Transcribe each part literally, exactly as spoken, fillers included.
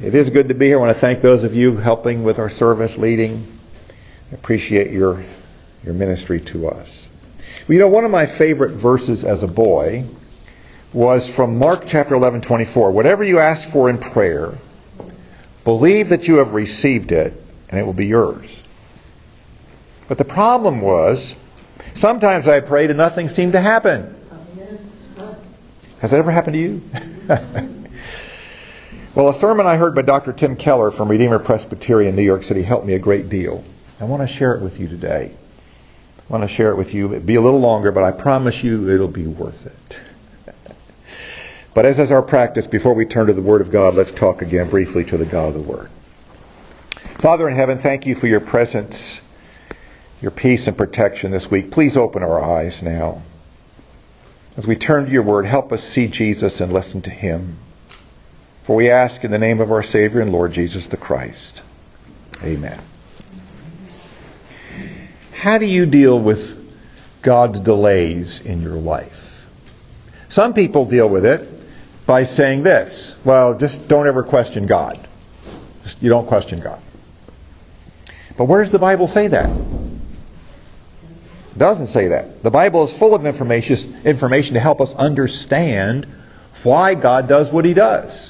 It is good to be here. I want to thank those of you helping with our service, leading. I appreciate your your ministry to us. Well, you know, one of my favorite verses as a boy was from Mark chapter eleven, twenty-four. Whatever you ask for in prayer, believe that you have received it, and it will be yours. But the problem was, sometimes I prayed and nothing seemed to happen. Has that ever happened to you? Well, a sermon I heard by Doctor Tim Keller from Redeemer Presbyterian, New York City, helped me a great deal. I want to share it with you today. I want to share it with you. It'll be a little longer, but I promise you it'll be worth it. But as is our practice, before we turn to the Word of God, let's talk again briefly to the God of the Word. Father in heaven, thank you for your presence, your peace and protection this week. Please open our eyes now. As we turn to your Word, help us see Jesus and listen to Him. For we ask in the name of our Savior and Lord Jesus the Christ. Amen. How do you deal with God's delays in your life? Some people deal with it by saying this: well, just don't ever question God. Just, you don't question God. But where does the Bible say that? It doesn't say that. The Bible is full of information, information to help us understand why God does what He does.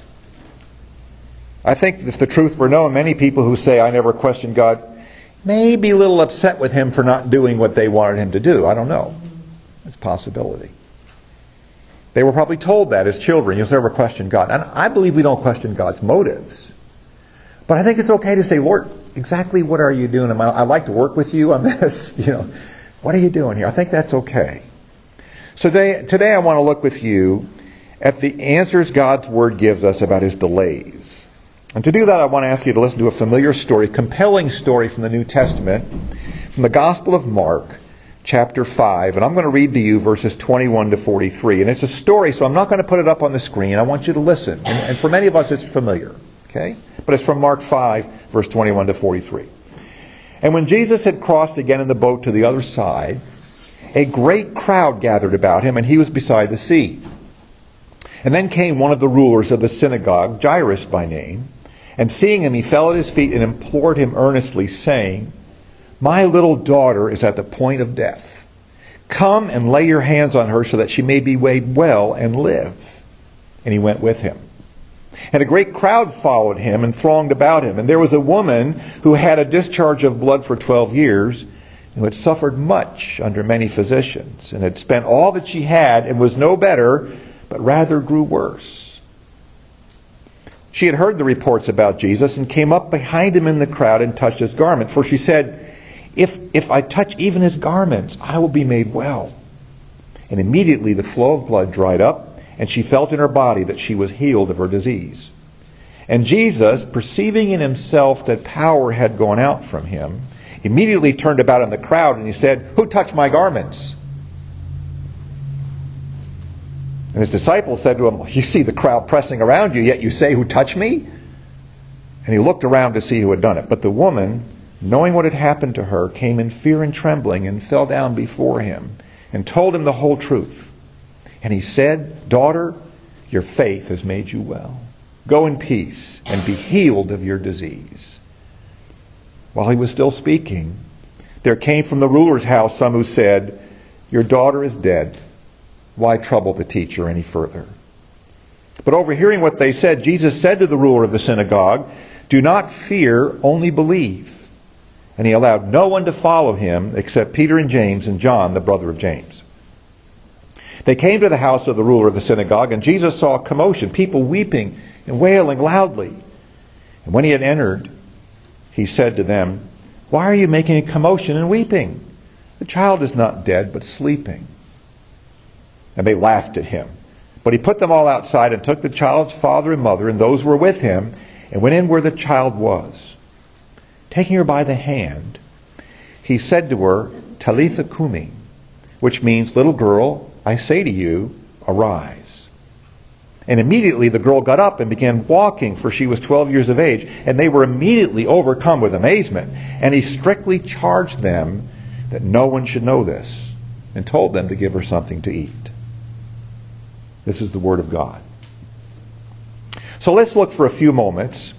I think if the truth were known, many people who say, I never question God, may be a little upset with Him for not doing what they wanted Him to do. I don't know. It's a possibility. They were probably told that as children. You'll never question God. And I believe we don't question God's motives. But I think it's okay to say, Lord, exactly what are you doing? I'd like to work with you on this. You know, what are you doing here? I think that's okay. So today, today I want to look with you at the answers God's Word gives us about His delays. And to do that, I want to ask you to listen to a familiar story, compelling story from the New Testament, from the Gospel of Mark, chapter five. And I'm going to read to you verses twenty-one to forty-three. And it's a story, so I'm not going to put it up on the screen. I want you to listen. And, and for many of us, it's familiar. Okay? But it's from Mark five, verse twenty-one to forty-three. And when Jesus had crossed again in the boat to the other side, a great crowd gathered about him, and he was beside the sea. And then came one of the rulers of the synagogue, Jairus by name, and seeing him, he fell at his feet and implored him earnestly, saying, My little daughter is at the point of death. Come and lay your hands on her so that she may be made well and live. And he went with him. And a great crowd followed him and thronged about him. And there was a woman who had a discharge of blood for twelve years, who had suffered much under many physicians, and had spent all that she had, and was no better, but rather grew worse. She had heard the reports about Jesus and came up behind him in the crowd and touched his garment. For she said, if, if I touch even his garments, I will be made well. And immediately the flow of blood dried up, and she felt in her body that she was healed of her disease. And Jesus, perceiving in himself that power had gone out from him, immediately turned about in the crowd, and he said, Who touched my garments? And his disciples said to him, You see the crowd pressing around you, yet you say, Who touched me? And he looked around to see who had done it. But the woman, knowing what had happened to her, came in fear and trembling and fell down before him and told him the whole truth. And he said, Daughter, your faith has made you well. Go in peace and be healed of your disease. While he was still speaking, there came from the ruler's house some who said, Your daughter is dead. Why trouble the teacher any further? But overhearing what they said, Jesus said to the ruler of the synagogue, Do not fear, only believe. And he allowed no one to follow him except Peter and James and John, the brother of James. They came to the house of the ruler of the synagogue, and Jesus saw a commotion, people weeping and wailing loudly. And when he had entered, he said to them, Why are you making a commotion and weeping? The child is not dead, but sleeping. And they laughed at him. But he put them all outside and took the child's father and mother and those who were with him and went in where the child was. Taking her by the hand, he said to her, Talitha Kumi, which means, Little girl, I say to you, arise. And immediately the girl got up and began walking, for she was twelve years of age. And they were immediately overcome with amazement. And he strictly charged them that no one should know this, and told them to give her something to eat. This is the Word of God. So let's look for a few moments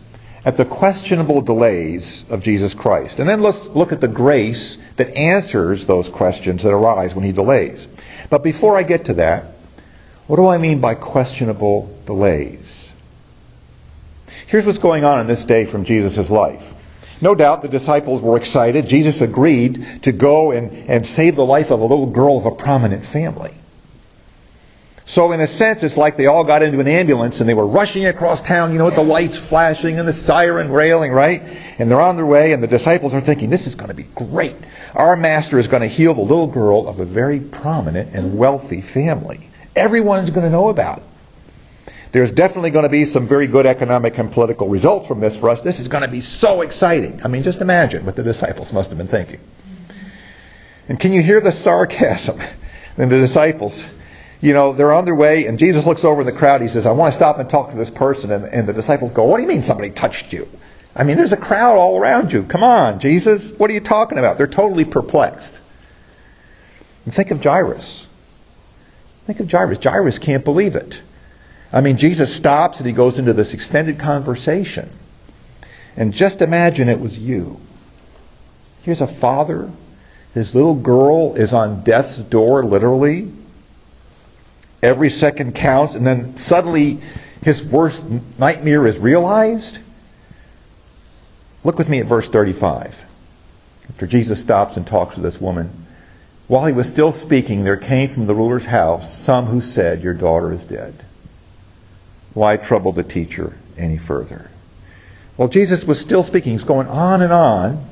at the questionable delays of Jesus Christ. And then let's look at the grace that answers those questions that arise when he delays. But before I get to that, what do I mean by questionable delays? Here's what's going on in this day from Jesus' life. No doubt the disciples were excited. Jesus agreed to go and, and save the life of a little girl of a prominent family. So in a sense, it's like they all got into an ambulance and they were rushing across town, you know, with the lights flashing and the siren railing, right? And they're on their way, and the disciples are thinking, this is going to be great. Our master is going to heal the little girl of a very prominent and wealthy family. Everyone's going to know about it. There's definitely going to be some very good economic and political results from this for us. This is going to be so exciting. I mean, just imagine what the disciples must have been thinking. And can you hear the sarcasm in the disciples? You know, they're on their way, and Jesus looks over in the crowd. He says, I want to stop and talk to this person. And, and the disciples go, what do you mean somebody touched you? I mean, there's a crowd all around you. Come on, Jesus. What are you talking about? They're totally perplexed. And think of Jairus. Think of Jairus. Jairus can't believe it. I mean, Jesus stops and he goes into this extended conversation. And just imagine it was you. Here's a father. His little girl is on death's door, literally. Every second counts. And then suddenly his worst nightmare is realized. Look with me at verse thirty-five. After Jesus stops and talks to this woman. While he was still speaking, there came from the ruler's house some who said, your daughter is dead. Why trouble the teacher any further? Well, Jesus was still speaking. He's going on and on.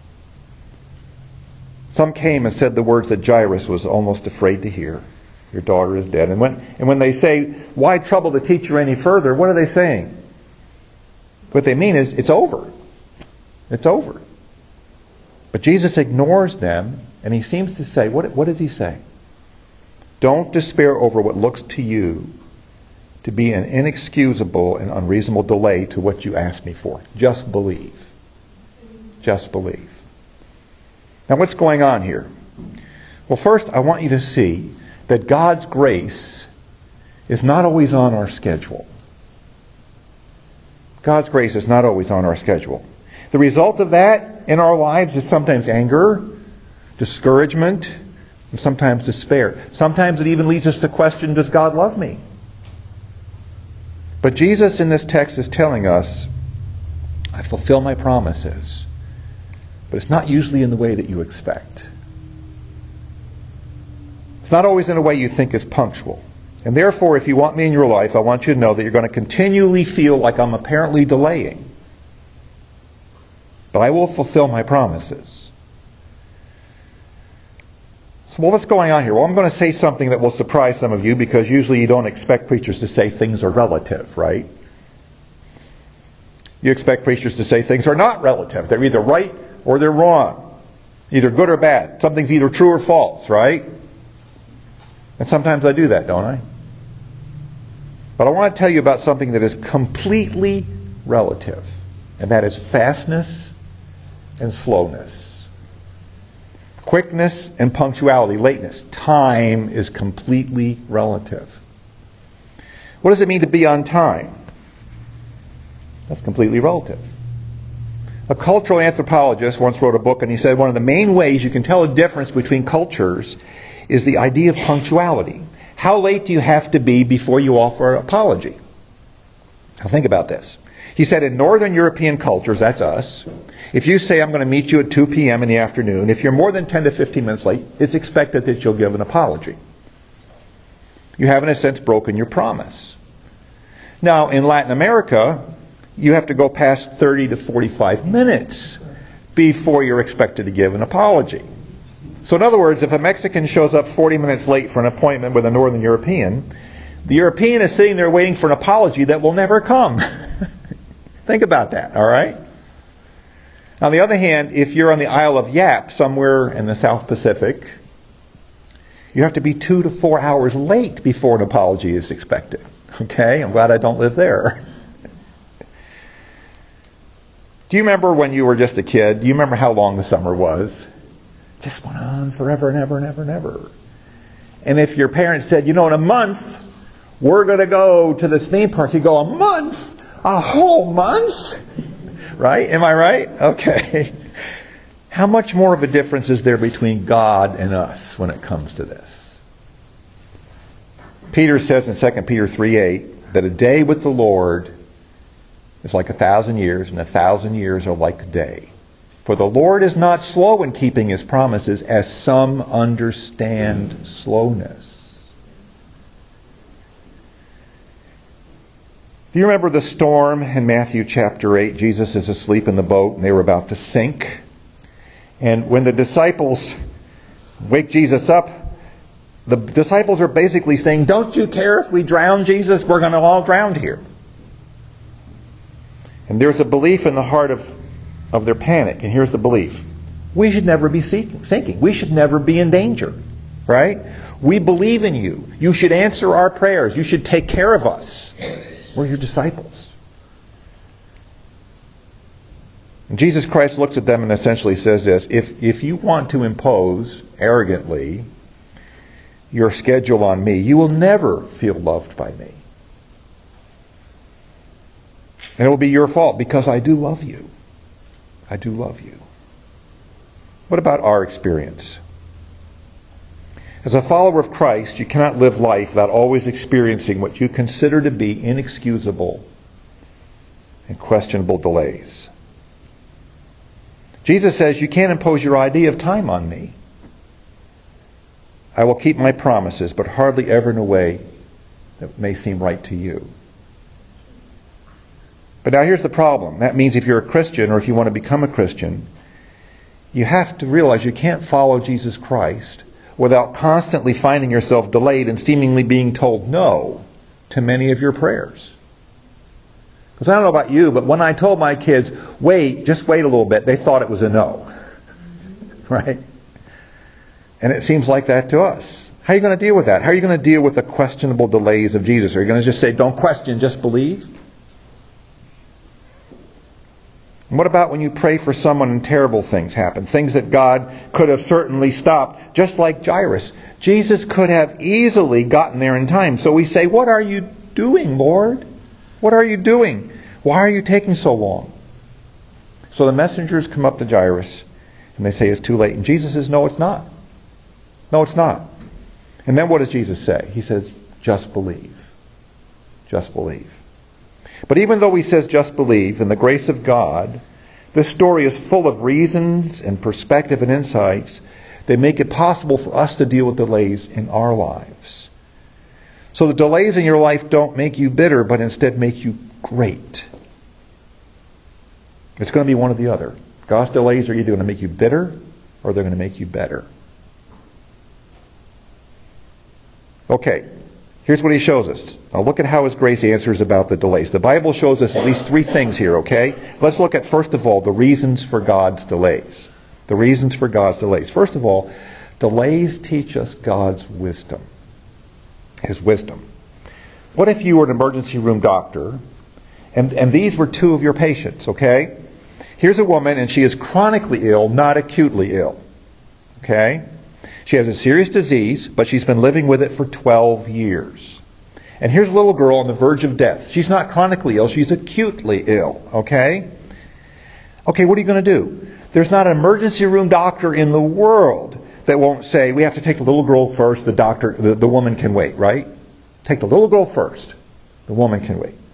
Some came and said the words that Jairus was almost afraid to hear. Your daughter is dead. And when, and when they say, why trouble the teacher any further? What are they saying? What they mean is, it's over. It's over. But Jesus ignores them, and he seems to say, what, what does he say? Don't despair over what looks to you to be an inexcusable and unreasonable delay to what you asked me for. Just believe. Just believe. Now, what's going on here? Well, first, I want you to see that God's grace is not always on our schedule. God's grace is not always on our schedule. The result of that in our lives is sometimes anger, discouragement, and sometimes despair. Sometimes it even leads us to question, does God love me? But Jesus in this text is telling us, I fulfill my promises. But it's not usually in the way that you expect. It's not always in a way you think is punctual. And therefore, if you want me in your life, I want you to know that you're going to continually feel like I'm apparently delaying. But I will fulfill my promises. So well, what's going on here? Well, I'm going to say something that will surprise some of you, because usually you don't expect preachers to say things are relative, right? You expect preachers to say things are not relative. They're either right or they're wrong. Either good or bad. Something's either true or false, right? And sometimes I do that, don't I? But I want to tell you about something that is completely relative. And that is fastness and slowness. Quickness and punctuality, lateness. Time is completely relative. What does it mean to be on time? That's completely relative. A cultural anthropologist once wrote a book, and he said one of the main ways you can tell a difference between cultures is the idea of punctuality. How late do you have to be before you offer an apology? Now think about this. He said in Northern European cultures, that's us, if you say I'm going to meet you at two p.m. in the afternoon, if you're more than ten to fifteen minutes late, it's expected that you'll give an apology. You have in a sense broken your promise. Now in Latin America, you have to go past thirty to forty-five minutes before you're expected to give an apology. So in other words, if a Mexican shows up forty minutes late for an appointment with a Northern European, the European is sitting there waiting for an apology that will never come. Think about that, all right? On the other hand, if you're on the Isle of Yap, somewhere in the South Pacific, you have to be two to four hours late before an apology is expected. Okay? I'm glad I don't live there. Do you remember when you were just a kid? Do you remember how long the summer was? Just went on forever and ever and ever and ever. And if your parents said, you know, in a month, we're going to go to this theme park, you go, a month? A whole month? Right? Am I right? Okay. How much more of a difference is there between God and us when it comes to this? Peter says in Second Peter three eight that a day with the Lord is like a thousand years, and a thousand years are like a day. For the Lord is not slow in keeping his promises, as some understand slowness. Do you remember the storm in Matthew chapter eight? Jesus is asleep in the boat and they were about to sink. And when the disciples wake Jesus up, the disciples are basically saying, don't you care if we drown, Jesus? We're going to all drown here. And there's a belief in the heart of, of their panic. And here's the belief. We should never be sinking. We should never be in danger. Right? We believe in you. You should answer our prayers. You should take care of us. We're your disciples. And Jesus Christ looks at them and essentially says this: if, if you want to impose arrogantly your schedule on me, you will never feel loved by me. And it will be your fault because I do love you. I do love you. What about our experience? As a follower of Christ, you cannot live life without always experiencing what you consider to be inexcusable and questionable delays. Jesus says, you can't impose your idea of time on me. I will keep my promises, but hardly ever in a way that may seem right to you. But now here's the problem. That means if you're a Christian, or if you want to become a Christian, you have to realize you can't follow Jesus Christ without constantly finding yourself delayed and seemingly being told no to many of your prayers. Because I don't know about you, but when I told my kids, wait, just wait a little bit, they thought it was a no. Right? And it seems like that to us. How are you going to deal with that? How are you going to deal with the questionable delays of Jesus? Are you going to just say, don't question, just believe? And what about when you pray for someone and terrible things happen? Things that God could have certainly stopped, just like Jairus. Jesus could have easily gotten there in time. So we say, what are you doing, Lord? What are you doing? Why are you taking so long? So the messengers come up to Jairus and they say it's too late. And Jesus says, no, it's not. No, it's not. And then what does Jesus say? He says, just believe. Just believe. But even though he says just believe, in the grace of God, this story is full of reasons and perspective and insights that make it possible for us to deal with delays in our lives. So the delays in your life don't make you bitter, but instead make you great. It's going to be one or the other. God's delays are either going to make you bitter or they're going to make you better. Okay. Here's what he shows us. Now look at how his grace answers about the delays. The Bible shows us at least three things here, okay? Let's look at, first of all, the reasons for God's delays. The reasons for God's delays. First of all, delays teach us God's wisdom. His wisdom. What if you were an emergency room doctor, and, and these were two of your patients, okay? Here's a woman, and she is chronically ill, not acutely ill. Okay? She has a serious disease, but she's been living with it for twelve years. And here's a little girl on the verge of death. She's not chronically ill, she's acutely ill. Okay? Okay, what are you going to do? There's not an emergency room doctor in the world that won't say, we have to take the little girl first, the doctor, the, the woman can wait, right? Take the little girl first. The woman can wait.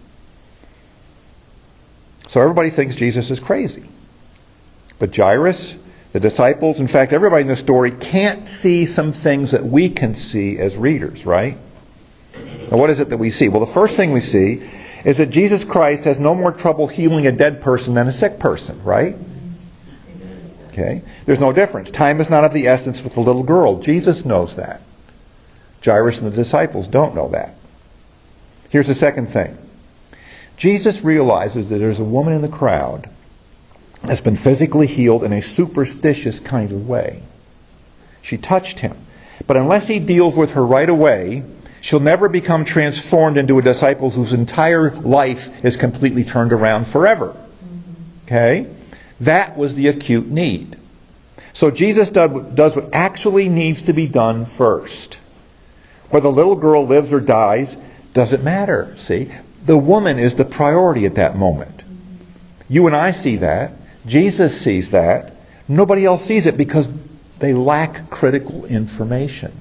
So everybody thinks Jesus is crazy. But Jairus, the disciples, in fact, everybody in the story can't see some things that we can see as readers, right? Now, what is it that we see? Well, the first thing we see is that Jesus Christ has no more trouble healing a dead person than a sick person, right? Okay? There's no difference. Time is not of the essence with the little girl. Jesus knows that. Jairus and the disciples don't know that. Here's the second thing. Jesus realizes that there's a woman in the crowd has been physically healed in a superstitious kind of way. She touched him. But unless he deals with her right away, she'll never become transformed into a disciple whose entire life is completely turned around forever. Okay? That was the acute need. So Jesus does what actually needs to be done first. Whether the little girl lives or dies, doesn't matter. See? The woman is the priority at that moment. You and I see that. Jesus sees that. Nobody else sees it because they lack critical information.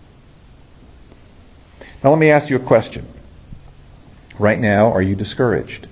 Now let me ask you a question. Right now, are you discouraged?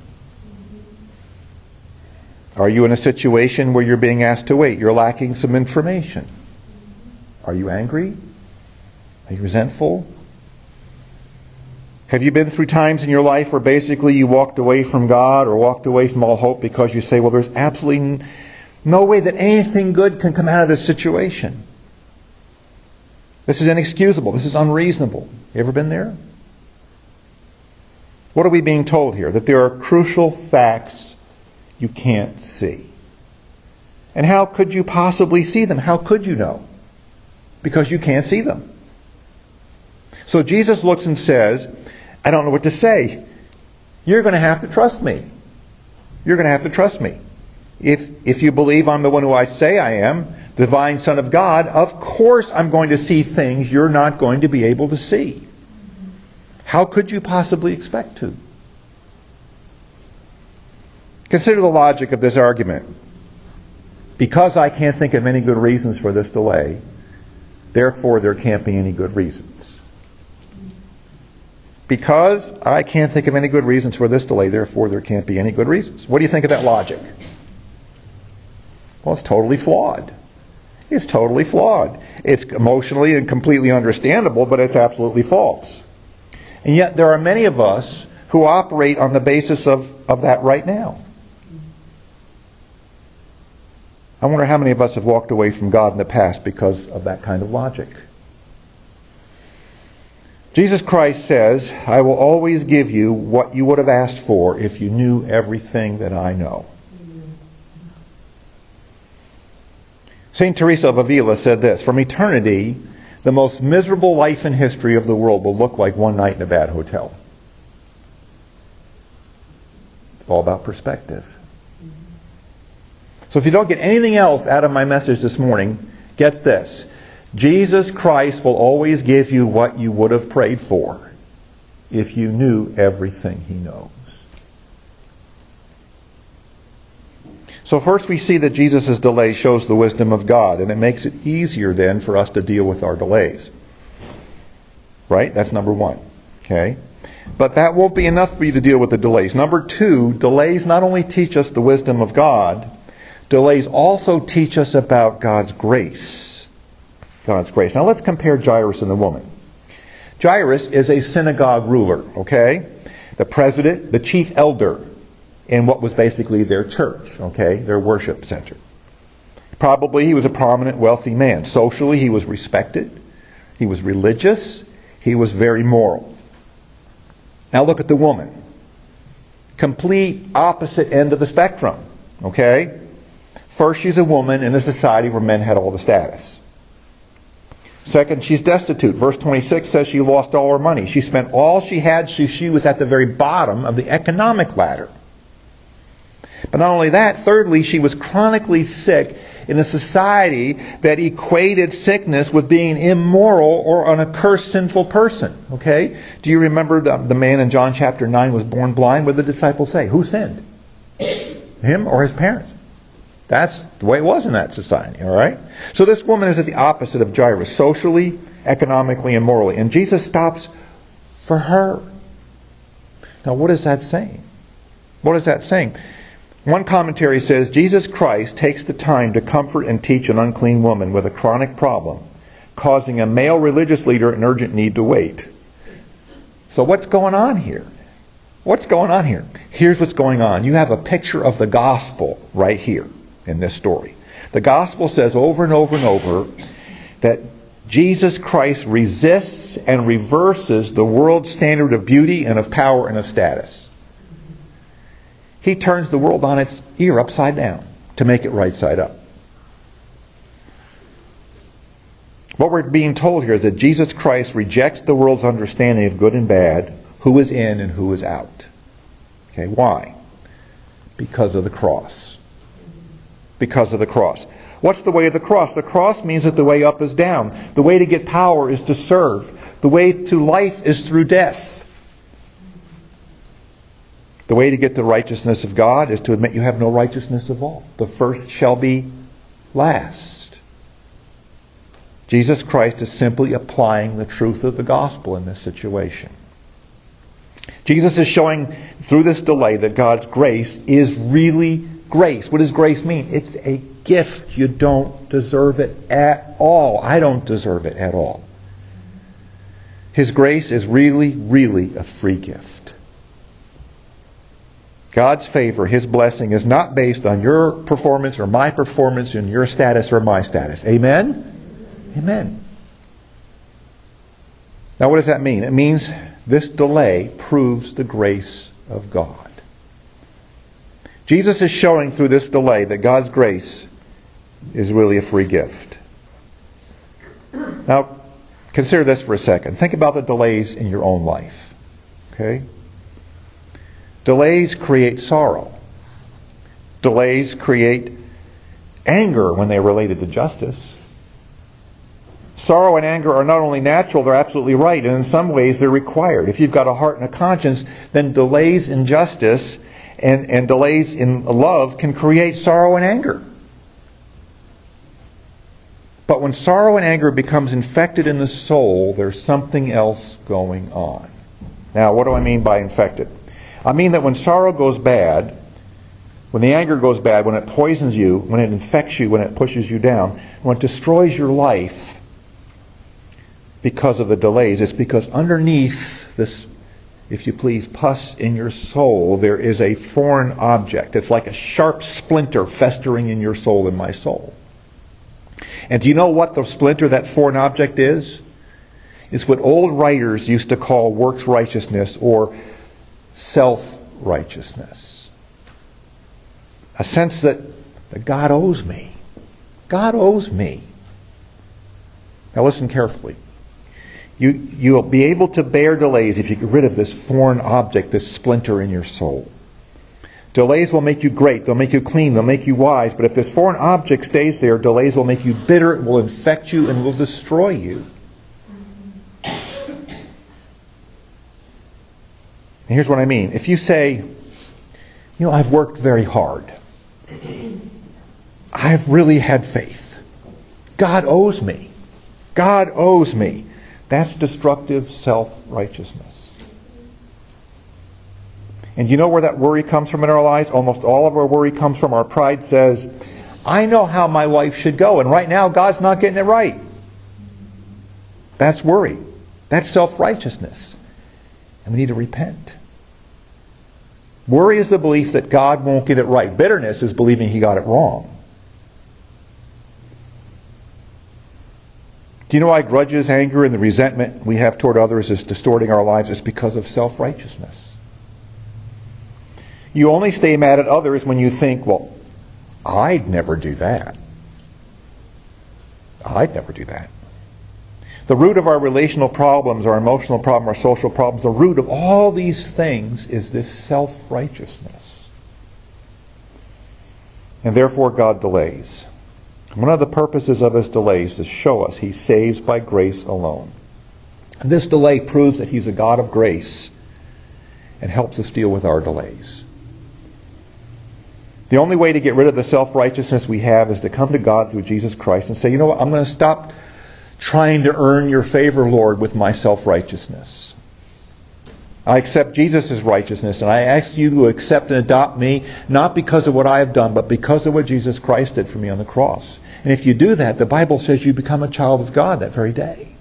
Are you in a situation where you're being asked to wait? You're lacking some information. Are you angry? Are you resentful? Have you been through times in your life where basically you walked away from God or walked away from all hope because you say, well, there's absolutely no way that anything good can come out of this situation. This is inexcusable. This is unreasonable. You ever been there? What are we being told here? That there are crucial facts you can't see. And how could you possibly see them? How could you know? Because you can't see them. So Jesus looks and says, I don't know what to say. You're going to have to trust me. You're going to have to trust me. If if you believe I'm the one who I say I am, the divine Son of God, of course I'm going to see things you're not going to be able to see. How could you possibly expect to? Consider the logic of this argument. Because I can't think of any good reasons for this delay, therefore there can't be any good reasons. Because I can't think of any good reasons for this delay, therefore there can't be any good reasons. What do you think of that logic? Well, it's totally flawed. It's totally flawed. It's emotionally and completely understandable, but it's absolutely false. And yet there are many of us who operate on the basis of, of that right now. I wonder how many of us have walked away from God in the past because of that kind of logic. Jesus Christ says, I will always give you what you would have asked for if you knew everything that I know. Saint Teresa of Avila said this, from eternity, the most miserable life in history of the world will look like one night in a bad hotel. It's all about perspective. So if you don't get anything else out of my message this morning, get this. Jesus Christ will always give you what you would have prayed for if you knew everything He knows. So first we see that Jesus' delay shows the wisdom of God, and it makes it easier then for us to deal with our delays. Right? That's number one. Okay? But that won't be enough for you to deal with the delays. Number two, delays not only teach us the wisdom of God, delays also teach us about God's grace. God's grace. Now let's compare Jairus and the woman. Jairus is a synagogue ruler, okay? The president, the chief elder in what was basically their church, okay? Their worship center. Probably he was a prominent, wealthy man. Socially, he was respected. He was religious. He was very moral. Now look at the woman. Complete opposite end of the spectrum, okay? First, she's a woman in a society where men had all the status. Second, she's destitute. Verse twenty-six says she lost all her money. She spent all she had. She, she was at the very bottom of the economic ladder. But not only that, thirdly, she was chronically sick in a society that equated sickness with being immoral or an accursed sinful person. Okay? Do you remember the, the man in John chapter nine was born blind? What did the disciples say? Who sinned? Him or his parents? That's the way it was in that society, all right? So this woman is at the opposite of Jairus, socially, economically, and morally. And Jesus stops for her. Now, what is that saying? What is that saying? One commentary says, Jesus Christ takes the time to comfort and teach an unclean woman with a chronic problem, causing a male religious leader an urgent need to wait. So what's going on here? What's going on here? Here's what's going on. You have a picture of the gospel right here in this story. The gospel says over and over and over that Jesus Christ resists and reverses the world's standard of beauty and of power and of status. He turns the world on its ear upside down to make it right side up. What we're being told here is that Jesus Christ rejects the world's understanding of good and bad, who is in and who is out. Okay, why? Because of the cross. Because of the cross. What's the way of the cross? The cross means that the way up is down. The way to get power is to serve. The way to life is through death. The way to get the righteousness of God is to admit you have no righteousness of all. The first shall be last. Jesus Christ is simply applying the truth of the gospel in this situation. Jesus is showing through this delay that God's grace is really grace. What does grace mean? It's a gift. You don't deserve it at all. I don't deserve it at all. His grace is really, really a free gift. God's favor, His blessing, is not based on your performance or my performance and your status or my status. Amen? Amen. Now what does that mean? It means this delay proves the grace of God. Jesus is showing through this delay that God's grace is really a free gift. Now, consider this for a second. Think about the delays in your own life. Okay? Delays create sorrow. Delays create anger when they're related to justice. Sorrow and anger are not only natural, they're absolutely right, and in some ways they're required. If you've got a heart and a conscience, then delays in justice and, and delays in love can create sorrow and anger. But when sorrow and anger becomes infected in the soul, there's something else going on. Now, what do I mean by infected? I mean that when sorrow goes bad, when the anger goes bad, when it poisons you, when it infects you, when it pushes you down, when it destroys your life because of the delays, it's because underneath this, if you please, pus in your soul, there is a foreign object. It's like a sharp splinter festering in your soul, in my soul. And do you know what the splinter, that foreign object is? It's what old writers used to call works righteousness or self-righteousness. A sense that, that God owes me. God owes me. Now listen carefully. You, you'll be able to bear delays if you get rid of this foreign object, this splinter in your soul. Delays will make you great. They'll make you clean. They'll make you wise. But if this foreign object stays there, delays will make you bitter. It will infect you and will destroy you. And here's what I mean. If you say, you know, I've worked very hard. I've really had faith. God owes me. God owes me. That's destructive self-righteousness. And you know where that worry comes from in our lives? Almost all of our worry comes from our pride says, I know how my life should go, and right now God's not getting it right. That's worry. That's self-righteousness. And we need to repent. Worry is the belief that God won't get it right. Bitterness is believing He got it wrong. Do you know why grudges, anger, and the resentment we have toward others is distorting our lives? It's because of self-righteousness. You only stay mad at others when you think, well, I'd never do that. I'd never do that. The root of our relational problems, our emotional problem, our social problems, the root of all these things is this self-righteousness. And therefore God delays. One of the purposes of His delays is to show us He saves by grace alone. And this delay proves that He's a God of grace and helps us deal with our delays. The only way to get rid of the self-righteousness we have is to come to God through Jesus Christ and say, you know what, I'm going to stop trying to earn your favor, Lord, with my self-righteousness. I accept Jesus' righteousness, and I ask you to accept and adopt me, not because of what I have done, but because of what Jesus Christ did for me on the cross. And if you do that, the Bible says you become a child of God that very day.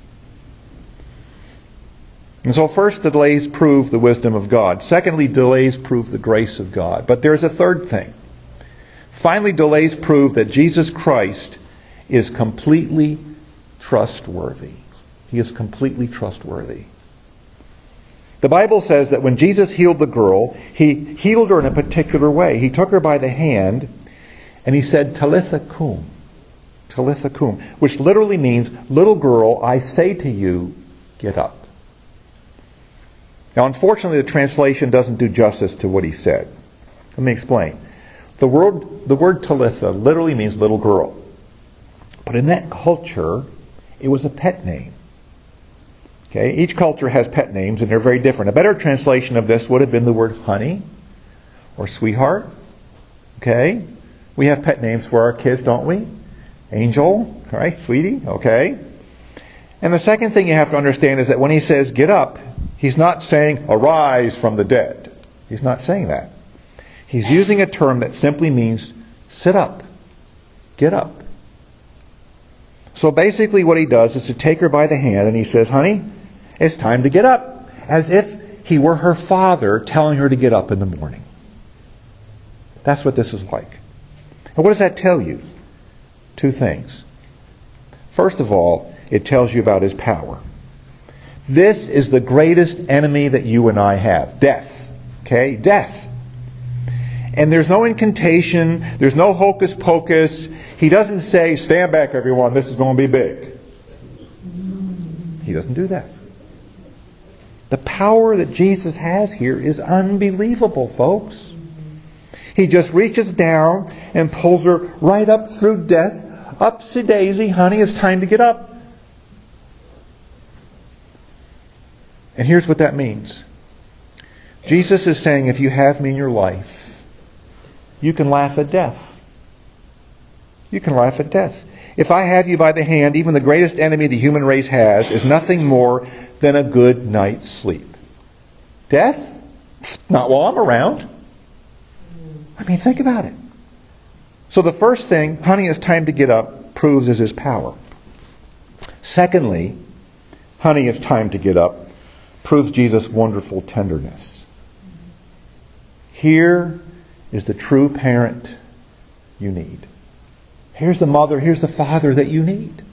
And so first, the delays prove the wisdom of God. Secondly, delays prove the grace of God. But there's a third thing. Finally, delays prove that Jesus Christ is completely trustworthy. He is completely trustworthy. The Bible says that when Jesus healed the girl, He healed her in a particular way. He took her by the hand and He said, Talitha cum. Talitha cum. Which literally means, little girl, I say to you, get up. Now, unfortunately, the translation doesn't do justice to what He said. Let me explain. The word, the word Talitha literally means little girl. But in that culture, it was a pet name. Okay, each culture has pet names and they're very different. A better translation of this would have been the word honey or sweetheart. Okay? We have pet names for our kids, don't we? Angel, right? Sweetie, okay? And the second thing you have to understand is that when he says get up, he's not saying arise from the dead. He's not saying that. He's using a term that simply means sit up. Get up. So basically what he does is to take her by the hand and he says, honey, it's time to get up. As if he were her father telling her to get up in the morning. That's what this is like. And what does that tell you? Two things. First of all, it tells you about his power. This is the greatest enemy that you and I have. Death. Okay? Death. And there's no incantation. There's no hocus pocus. He doesn't say, stand back everyone, this is going to be big. He doesn't do that. The power that Jesus has here is unbelievable, folks. He just reaches down and pulls her right up through death. Upsy daisy, honey, it's time to get up. And here's what that means. Jesus is saying, if you have me in your life, you can laugh at death. You can laugh at death. If I have you by the hand, even the greatest enemy the human race has is nothing more than a good night's sleep. Death? Not while I'm around. I mean, think about it. So the first thing, honey, it's time to get up, proves is his power. Secondly, honey, it's time to get up, proves Jesus' wonderful tenderness. Here is the true parent you need. Here's the mother, here's the father that you need.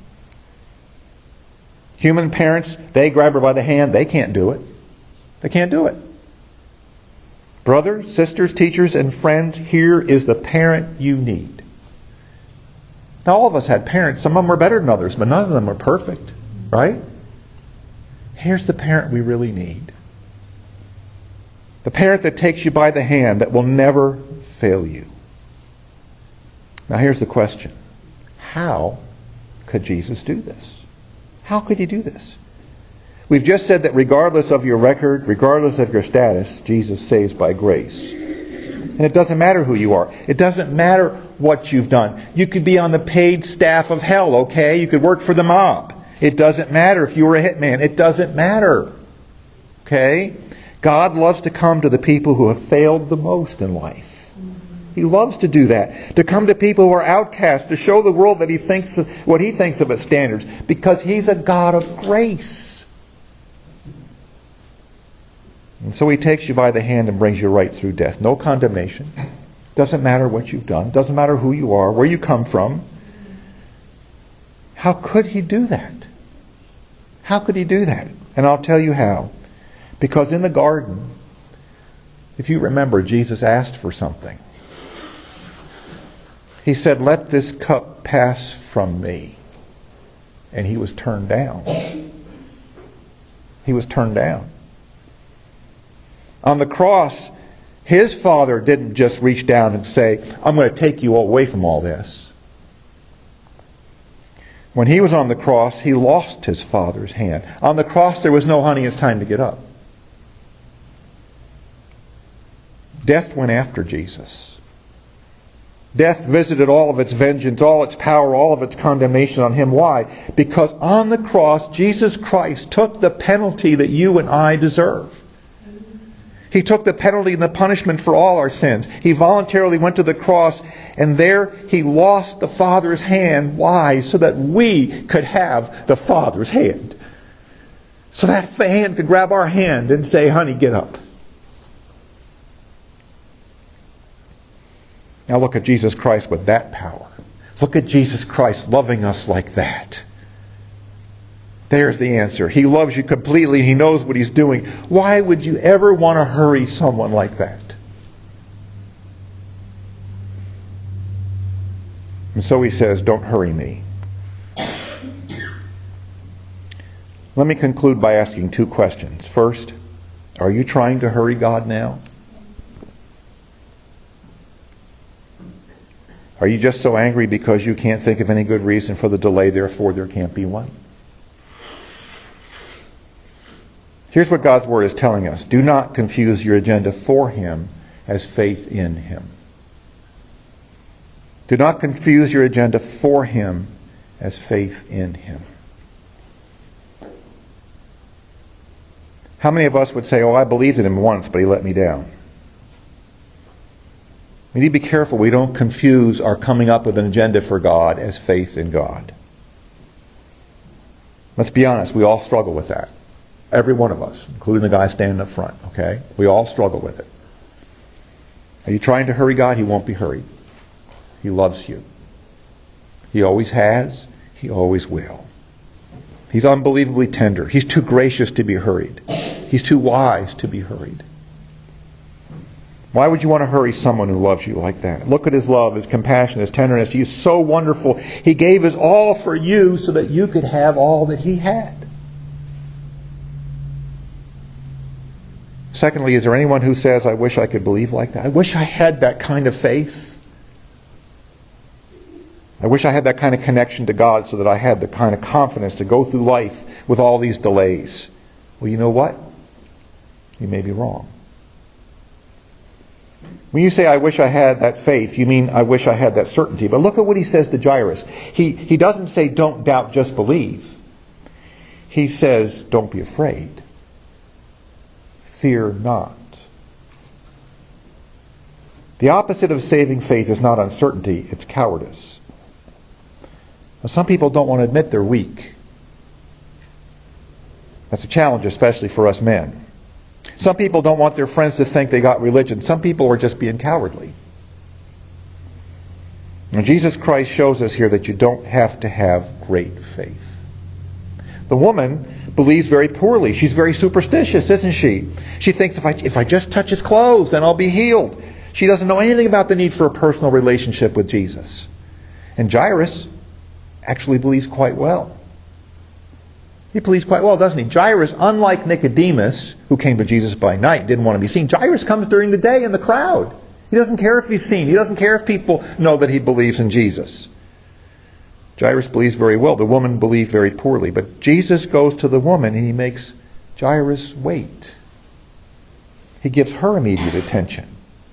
Human parents, they grab her by the hand, they can't do it. They can't do it. Brothers, sisters, teachers, and friends, here is the parent you need. Now, all of us had parents. Some of them are better than others, but none of them are perfect. Right? Here's the parent we really need. The parent that takes you by the hand, that will never fail you. Now, here's the question. How could Jesus do this? How could he do this? We've just said that regardless of your record, regardless of your status, Jesus saves by grace. And it doesn't matter who you are. It doesn't matter what you've done. You could be on the paid staff of hell, okay? You could work for the mob. It doesn't matter if you were a hitman. It doesn't matter. Okay? God loves to come to the people who have failed the most in life. He loves to do that. To come to people who are outcasts, to show the world that he thinks of, what he thinks of its standards. Because he's a God of grace. And so he takes you by the hand and brings you right through death. No condemnation. Doesn't matter what you've done. Doesn't matter who you are, where you come from. How could he do that? How could he do that? And I'll tell you how. Because in the garden, if you remember, Jesus asked for something. He said, let this cup pass from me. And he was turned down. He was turned down. On the cross, his Father didn't just reach down and say, I'm going to take you away from all this. When he was on the cross, he lost his Father's hand. On the cross, there was no honey, it's time to get up. Death went after Jesus. Death visited all of its vengeance, all its power, all of its condemnation on him. Why? Because on the cross, Jesus Christ took the penalty that you and I deserve. He took the penalty and the punishment for all our sins. He voluntarily went to the cross, and there he lost the Father's hand. Why? So that we could have the Father's hand. So that hand could grab our hand and say, honey, get up. Now look at Jesus Christ with that power. Look at Jesus Christ loving us like that. There's the answer. He loves you completely. He knows what he's doing. Why would you ever want to hurry someone like that? And so he says, don't hurry me. Let me conclude by asking two questions. First, are you trying to hurry God now? Are you just so angry because you can't think of any good reason for the delay, therefore there can't be one? Here's what God's Word is telling us. Do not confuse your agenda for Him as faith in Him. Do not confuse your agenda for Him as faith in Him. How many of us would say, oh, I believed in Him once, but He let me down? We need to be careful we don't confuse our coming up with an agenda for God as faith in God. Let's be honest, we all struggle with that. Every one of us, including the guy standing up front, okay? We all struggle with it. Are you trying to hurry God? He won't be hurried. He loves you. He always has. He always will. He's unbelievably tender. He's too gracious to be hurried. He's too wise to be hurried. Why would you want to hurry someone who loves you like that? Look at His love, His compassion, His tenderness. He is so wonderful. He gave His all for you so that you could have all that He had. Secondly, is there anyone who says, I wish I could believe like that? I wish I had that kind of faith. I wish I had that kind of connection to God so that I had the kind of confidence to go through life with all these delays. Well, you know what? You may be wrong. When you say, I wish I had that faith, you mean, I wish I had that certainty. But look at what He says to Jairus. He, he doesn't say, don't doubt, just believe. He says, don't be afraid. Fear not. The opposite of saving faith is not uncertainty, it's cowardice. Now, some people don't want to admit they're weak. That's a challenge, especially for us men. Some people don't want their friends to think they got religion. Some people are just being cowardly. And Jesus Christ shows us here that you don't have to have great faith. The woman believes very poorly. She's very superstitious, isn't she? She thinks if I, if I just touch His clothes, then I'll be healed. She doesn't know anything about the need for a personal relationship with Jesus. And Jairus actually believes quite well. He believes quite well, doesn't he? Jairus, unlike Nicodemus, who came to Jesus by night, didn't want to be seen. Jairus comes during the day in the crowd. He doesn't care if he's seen. He doesn't care if people know that he believes in Jesus. Jairus believes very well. The woman believed very poorly. But Jesus goes to the woman and He makes Jairus wait. He gives her immediate attention.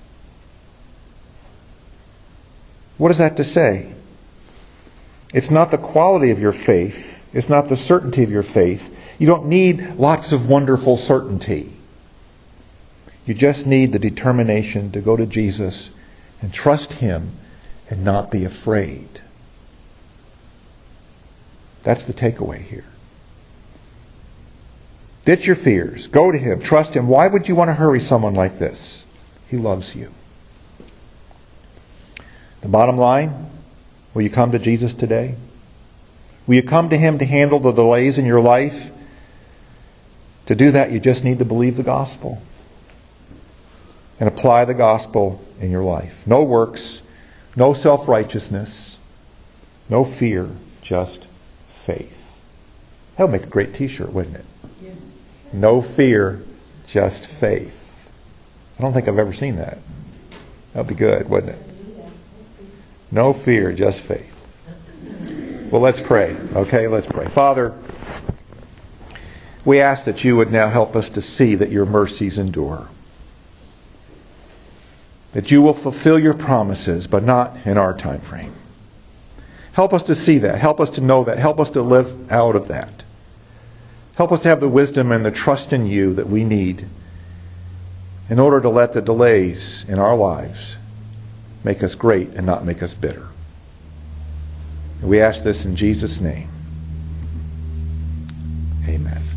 What is that to say? It's not the quality of your faith. It's not the certainty of your faith. You don't need lots of wonderful certainty. You just need the determination to go to Jesus and trust Him and not be afraid. That's the takeaway here. Ditch your fears. Go to Him. Trust Him. Why would you want to hurry someone like this? He loves you. The bottom line, will you come to Jesus today? Will you come to Him to handle the delays in your life? To do that, you just need to believe the gospel and apply the gospel in your life. No works, no self-righteousness, no fear, just faith. That would make a great t-shirt, wouldn't it? Yeah. No fear, just faith. I don't think I've ever seen that. That would be good, wouldn't it? No fear, just faith. Well, let's pray. Okay, let's pray. Father, we ask that You would now help us to see that Your mercies endure. That You will fulfill Your promises, but not in our time frame. Help us to see that. Help us to know that. Help us to live out of that. Help us to have the wisdom and the trust in You that we need in order to let the delays in our lives make us great and not make us bitter. And we ask this in Jesus' name. Amen.